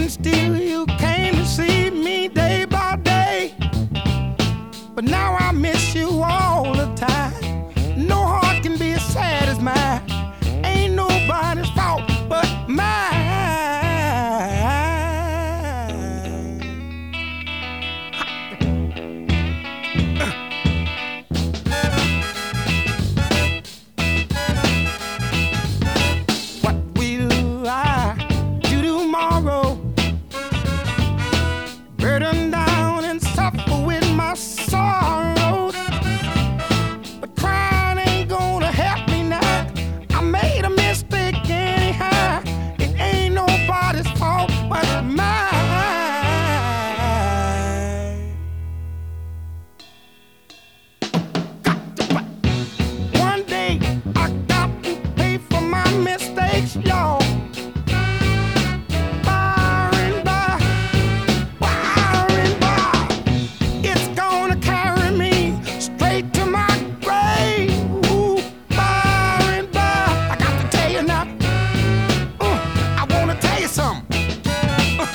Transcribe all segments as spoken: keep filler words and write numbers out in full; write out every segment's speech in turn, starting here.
And still you came to see me day by day. But now I miss you all the time. No heart can be as sad as mine. Ain't nobody's fault but mine. What will I do tomorrow? Burden down and suffer with my sorrows. But crying ain't gonna help me now. I made a mistake anyhow. It ain't nobody's fault but mine. One day I got to pay for my mistakes, y'all. By and by, by and by, it's gonna carry me straight to my grave. Ooh, by and by, I got to tell you now. Uh, I wanna tell you something. Uh.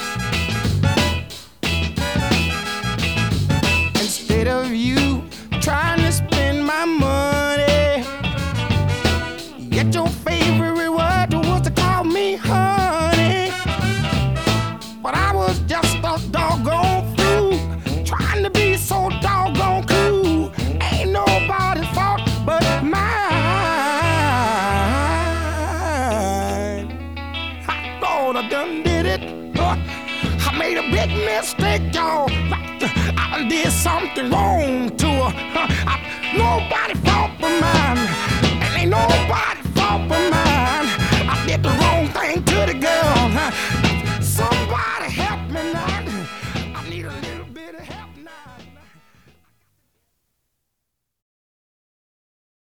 Instead of you trying to spend my money, yet your favorite reward was to call me honey. But I was just a doggone fool, trying to be so doggone cool. Ain't nobody's fault but mine. I thought I done did it. Uh, I made a big mistake, y'all. I done did something wrong to her. Uh, I, nobody fault but mine. And ain't nobody